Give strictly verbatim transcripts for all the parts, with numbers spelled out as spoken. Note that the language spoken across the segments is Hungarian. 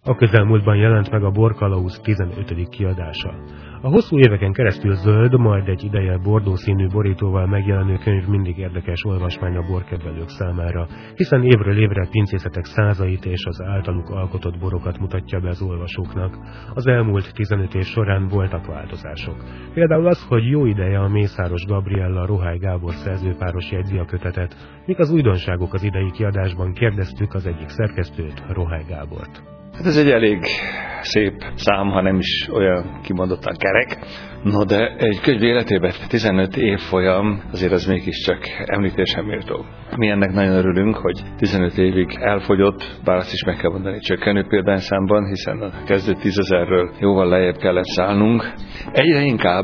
A közelmúltban jelent meg a Borkalauz tizenötödik kiadása. A hosszú éveken keresztül zöld, majd egy ideje bordó színű borítóval megjelenő könyv mindig érdekes olvasmány a borkedvelők számára, hiszen évről évre pincészetek százait és az általuk alkotott borokat mutatja be az olvasóknak. Az elmúlt tizenöt év során voltak változások. Például az, hogy jó ideje a Mészáros Gabriella Rohály Gábor szerzőpáros jegyzi a kötetet, míg az újdonságok az idei kiadásban, kérdeztük az egyik szerkesztőt, Rohály Gábort. Hát ez egy elég szép szám, ha nem is olyan kimondottan kerek. No, de egy könyv életében tizenöt év folyam, azért az mégiscsak említésem méltó. Mi ennek nagyon örülünk, hogy tizenöt évig elfogyott, bár azt is meg kell mondani csökkenő példányszámban, hiszen a kezdő tízezerről jóval lejjebb kellett szállnunk. Egyre inkább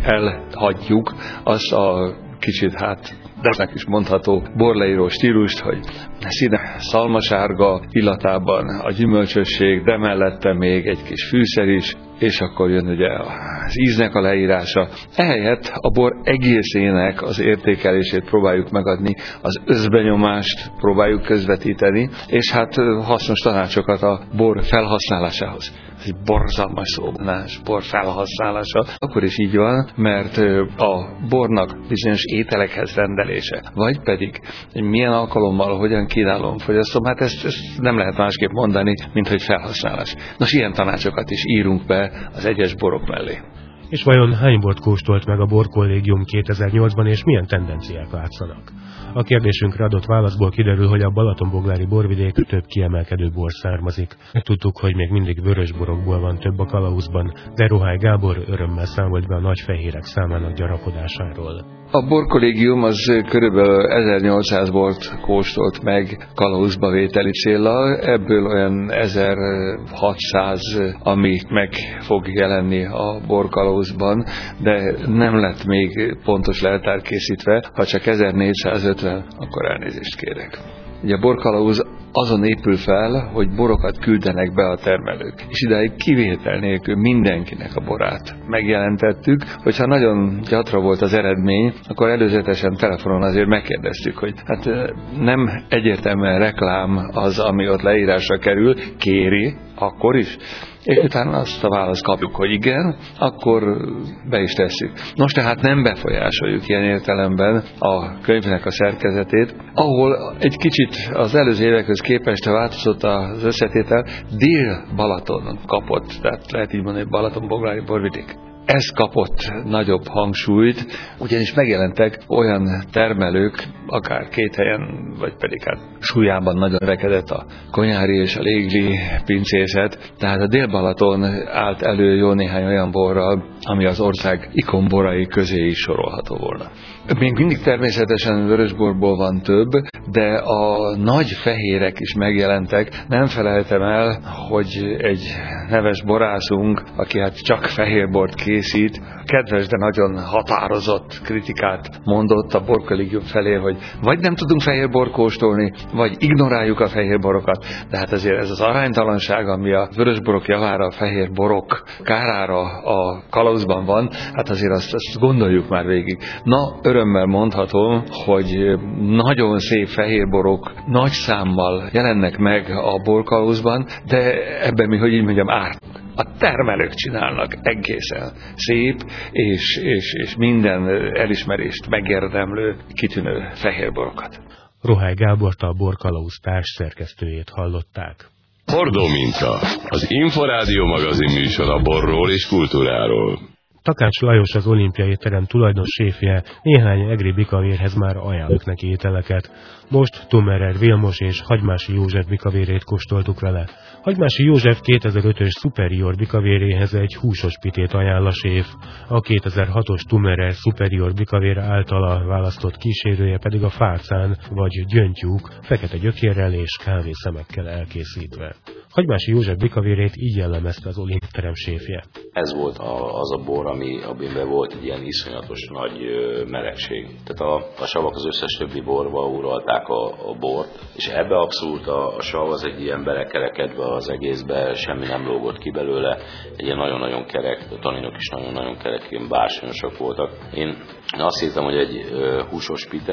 elhagyjuk azt a kicsit hát de is mondható borleíró stílust, hogy színe szalmasárga illatában a gyümölcsösség, de mellette még egy kis fűszer is, és akkor jön ugye az íznek a leírása. Ehelyett a bor egészének az értékelését próbáljuk megadni, az összbenyomást próbáljuk közvetíteni, és hát hasznos tanácsokat a bor felhasználásához. Ez egy borzalmas szóbanás, bor felhasználása. Akkor is így van, mert a bornak bizonyos ételekhez rendelése, vagy pedig, hogy milyen alkalommal, hogyan kínálom, fogyasztom, hát ezt, ezt nem lehet másképp mondani, mint hogy felhasználás. Nos, ilyen tanácsokat is írunk be az egyes borok mellé. És vajon hány bort kóstolt meg a Borkollégium kétezer-nyolcban, és milyen tendenciák látszanak? A kérdésünkre adott válaszból kiderül, hogy a balatonboglári borvidék több kiemelkedő bor származik. Tudtuk, hogy még mindig vörös borokból van több a kalauzban, de Rohály Gábor örömmel számolt be a nagyfehérek számának gyarapodásáról. A Borkollégium az körülbelül ezernyolcszáz bort kóstolt meg kalauzba vételi céllal, ebből olyan ezerhatszáz, ami meg fog jelenni a borkalauzban, de nem lett még pontos leltár készítve, ha csak ezernégyszázötven, akkor elnézést kérek. Ugye a borkalauz azon épül fel, hogy borokat küldenek be a termelők. És idáig kivétel nélkül mindenkinek a borát megjelentettük. Hogyha nagyon gyatra volt az eredmény, akkor előzetesen telefonon azért megkérdeztük, hogy hát nem egyértelműen reklám az, ami ott leírásra kerül, kéri, akkor is. És utána azt a választ kapjuk, hogy igen, akkor be is tesszük. Nos, tehát nem befolyásoljuk ilyen értelemben a könyvnek a szerkezetét, ahol egy kicsit az előző évekhez képest változott az összetétel, Dél-Balaton kapott, tehát lehet így mondani, Balaton-boglári borvidék. Ez kapott nagyobb hangsúlyt, ugyanis megjelentek olyan termelők, akár két helyen, vagy pedig hát súlyában nagyon rekedett a konyári és a légli pincészet, tehát a Dél-Balaton állt elő jó néhány olyan borral, ami az ország ikonborai közé is sorolható volna. Még mindig természetesen vörösborból van több, de a nagy fehérek is megjelentek. Nem felejtem el, hogy egy neves borászunk, aki hát csak fehérbort készít, kedves, de nagyon határozott kritikát mondott a Borkollégium felé, hogy vagy nem tudunk fehérbort kóstolni, vagy ignoráljuk a fehérborokat. De hát azért ez az aránytalanság, ami a vörösborok javára, a fehérborok kárára a kalauzban van, hát azért azt, azt gondoljuk már végig. Na, örömmel mondhatom, hogy nagyon szép fehérborok nagy számmal jelennek meg a borkalauzban, de ebben mi, hogy így mondjam, ártunk. A termelők csinálnak egészen szép és, és, és minden elismerést megérdemlő, kitűnő fehérborokat. Rohály Gábort, a Borkalauz társszerkesztőjét hallották. Hordó minta, az Inforádió magazin műsor a borról és kultúráról. Takács Lajos, az Olimpia étterem tulajdonosséfje néhány egri bikavérhez már ajánlott neki ételeket. Most Tummerer Vilmos és Hagymási József bikavérét kóstoltuk vele. Hagymási József kétezer-ötös Superior bikavéréhez egy húsos pitét ajánl a séf. A kétezer-hatos Tummerer Superior bikavér általa választott kísérője pedig a fácán vagy gyöngytyúk, fekete gyökérrel és kávészemekkel elkészítve. Hagymási József bikavérét így jellemezte az Olimpia étterem séfje. Ez volt a, az a bor, ami, amiben volt egy ilyen iszonyatos nagy ö, melegség. Tehát a, a savak az összes többi borba uralták a, a bort, és ebbe abszolút a, a sav az egy ilyen belekerekedve az egészbe, semmi nem lógott ki belőle, egy ilyen nagyon-nagyon kerek, a taninok is nagyon-nagyon kerek, ilyen bársonyosak voltak. Én azt hittem, hogy egy ö, húsos pite,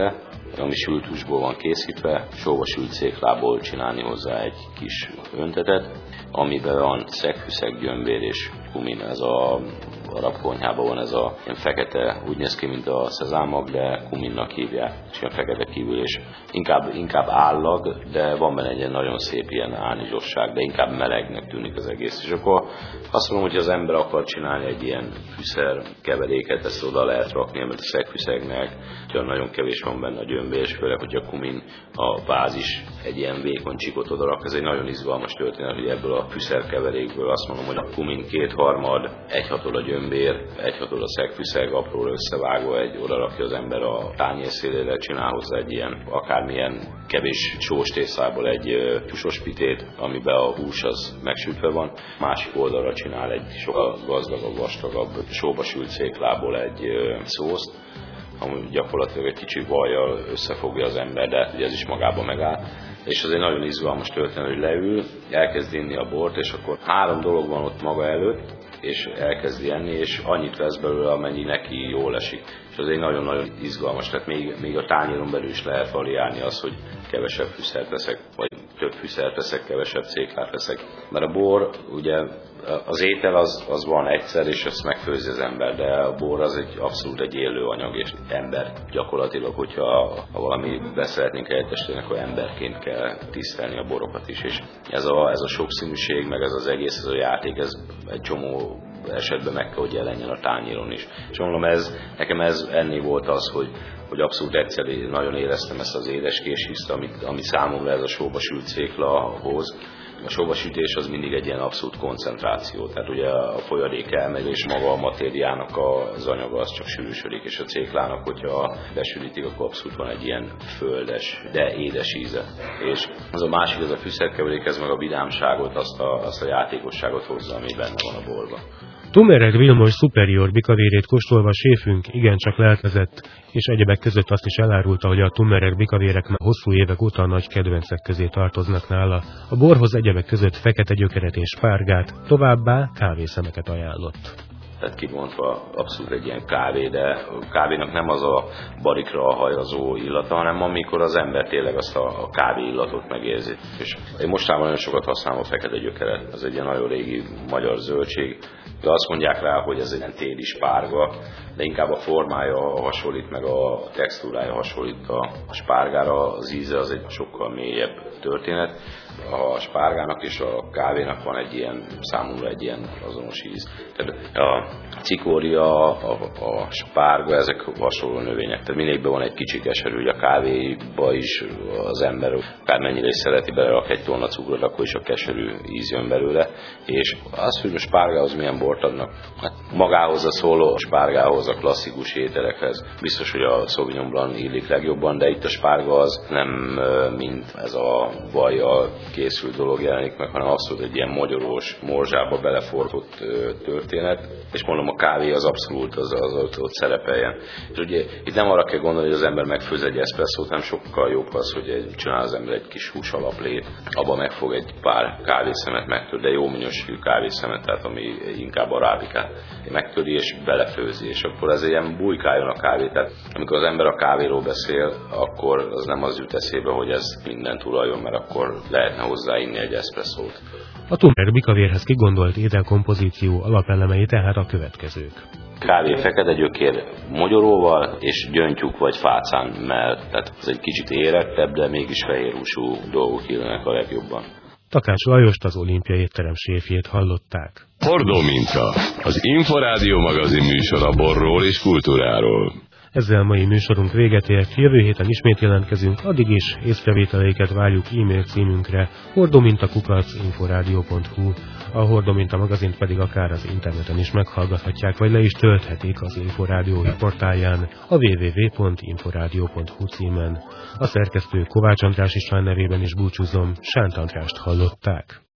ami sült húsból van készítve, sóba sült céklából csinálni hozzá egy kis öntetet, amiben van szegfűszeg, gyömbér és kumin. Ez a arab konyhában van ez a ilyen fekete, úgy néz ki, mint a szezámmag, de kuminnak hívják, és ilyen fekete kívül, és inkább, inkább állag, de van benne egy ilyen nagyon szép ilyen ánizsosság, de inkább melegnek tűnik az egész. És akkor azt mondom, hogy az ember akar csinálni egy ilyen fűszer keveréket, ezt oda lehet rakni, mert a szegfűszegnek nagyon kevés van benne a gyömbér, és főleg, hogy a kumin, a bázis egy ilyen vékony csikot oda rak. Ez egy nagyon izgalmas történet, hogy ebből a fűszerkeverékből azt mondom, hogy a kumin kétharmad, egy hatod a gyömbér, egy hatod a szegfűszeg, apróra összevágva, egy oda rakja az ember a tányér szélére, csinál hozzá egy ilyen akármilyen kevés sós tésztából egy tusos pitét, amiben a hús az megsütve van. Másik oldalra csinál egy sokkal gazdagabb, vastagabb sóba sült céklából egy szószt, ami gyakorlatilag egy kicsi vajjal összefogja az ember, de ugye ez is magában megáll. És az egy nagyon izgalmas történet, hogy leül, elkezd inni a bort, és akkor három dolog van ott maga előtt, és elkezdi enni, és annyit vesz belőle, amennyi neki jól esik. És az egy nagyon-nagyon izgalmas, tehát még, még a tányéron belül is lehet variálni az, hogy kevesebb fűszert veszek, vagy több fűszert veszek, kevesebb céklát veszek. Mert a bor, ugye az étel az, az van egyszer, és ezt megfőzi az ember, de a bor az egy abszolút egy élő anyag, és ember gyakorlatilag, hogyha ha valami beszeretnénk helyettesíteni, akkor emberként kell tisztelni a borokat is. És ez a, ez a sokszínűség, meg ez az egész, ez a játék, ez egy csomó esetben meg kell, hogy jelenjen a tányéron is. És mondom, ez, nekem ez ennél volt az, hogy, hogy abszolút egyszer nagyon éreztem ezt az édeskés hiszt, amit, ami számomra ez a sóba sült cékla hoz. A sóbasütés az mindig egy ilyen abszolút koncentráció, tehát ugye a folyadék elmegy, és maga a matériának az anyaga az csak sűrűsödik, és a céklának, hogyha besűrítik, akkor abszolút van egy ilyen földes, de édes íze. És az a másik, az a fűszerkeverék, ez meg a vidámságot, azt a, azt a játékosságot hozza, ami benne van a borban. Tummereg Vilmos Superior bikavérét kóstolva séfünk igencsak lelkezett, és egyebek között azt is elárulta, hogy a Tummereg bikavérek már hosszú évek óta nagy kedvencek közé tartoznak nála. A borhoz egyebek között fekete gyökeret és spárgát, továbbá kávészemeket ajánlott. Tehát kibontva abszolút egy ilyen kávé, de a kávénak nem az a barikra hajazó illata, hanem amikor az ember tényleg azt a kávé illatot megérzi. És én mostában nagyon sokat használom a fekete gyökeret, ez egy ilyen nagyon régi magyar zöldség, de azt mondják rá, hogy ez egy ilyen téli spárga, de inkább a formája hasonlít, meg a textúrája hasonlít a spárgára, az íze az egy sokkal mélyebb történet. A spárgának és a kávénak van egy ilyen, számomra egy ilyen azonos íz. Tehát a cikória, a, a spárga, ezek hasonló növények. Tehát mindegyikben van egy kicsi keserű, hogy a kávéba is az ember akármennyire is szereti, belerak egy tonna cukrot, akkor is a keserű íz jön belőle. És az, hogy a spárgához milyen bort adnak. Hát magához a szóló, a spárgához, a klasszikus ételekhez biztos, hogy a Sauvignon Blanc illik legjobban, de itt a spárga az nem mint ez a vajjal készült dolog jelenik meg, hanem abszolút egy ilyen magyarós, morzsába beleforgott történet, és mondom, a kávé az abszolút az, az, az ott szerepeljen. És ugye itt nem arra kell gondolni, hogy az ember megfőz egy eszpresszót, nem sokkal jobb az, hogy egy, csinál az ember egy kis hús alaplét, abba megfog egy pár kávészemet, megtör, de jó minőségű kávészemet, tehát ami inkább arábikát megtöri és belefőzi, és akkor ez ilyen bujkáljon a kávé. Tehát amikor az ember a kávéról beszél, akkor az nem az jut eszébe, hogy ez minden tulajon, mert akkor lehetne hozzáinni egy eszpresszót. A Tummereg bikavérhez kigondolt ételkompozíció alapelemei tehát a következők. Kávé fekete gyökér mogyoróval és gyöngytyúk vagy fácán mellett. Tehát ez egy kicsit érettebb, de mégis fehérhúsú dolgok illenek a legjobban. Takács Lajost, az Olimpia étterem séfjét hallották. Hordó minta, az Inforádió magazin műsor a borról és kultúráról. Ezzel mai műsorunk véget ért, jövő héten ismét jelentkezünk, addig is észrevételeiket várjuk e-mail címünkre hordominta kukac inforádió pont hu. A Hordominta magazint pedig akár az interneten is meghallgathatják, vagy le is tölthetik az Inforádió portáján a double-u double-u double-u pont inforádió pont hu címen. A szerkesztő Kovács András István nevében is búcsúzom, Sánt Andrást hallották.